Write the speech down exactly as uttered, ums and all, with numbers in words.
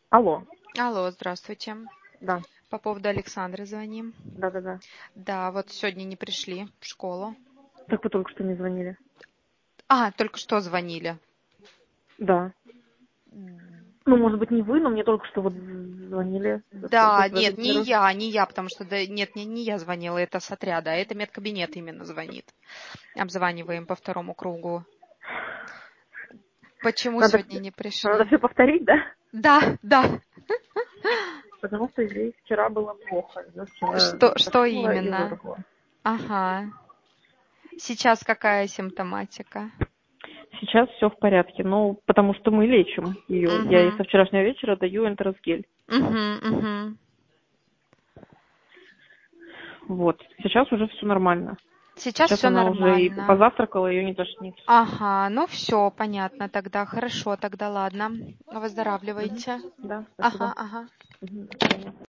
Алло, Алло, здравствуйте. да, По поводу Александры звоним. да-да-да. Да, вот сегодня не пришли в школу. Так вы только что не звонили. А, только что звонили. Да. Ну, может быть, не вы, но мне только что вот звонили. Да, нет, не Владимиру. я, не я, потому что, да, нет, не, не я звонила, это с отряда, а это медкабинет именно звонит. Обзваниваем по второму кругу. Почему Надо, сегодня не надо пришли? все повторить, да? Да, да. Потому что здесь вчера было плохо. Я вчера Что, что тошнила и именно? вырвала. Ага. Сейчас какая симптоматика? Сейчас все в порядке, ну, потому что мы лечим ее. Я ей Угу, со вчерашнего вечера даю энтеросгель. угу, угу. Вот. Сейчас уже все нормально. Сейчас Сейчас все она уже и нормально. позавтракала, ее не тошнит. Ага, ну все, понятно тогда. Хорошо, тогда ладно. Мгм. Выздоравливайте. Да, спасибо. Ага, ага. Мгм, до свидания.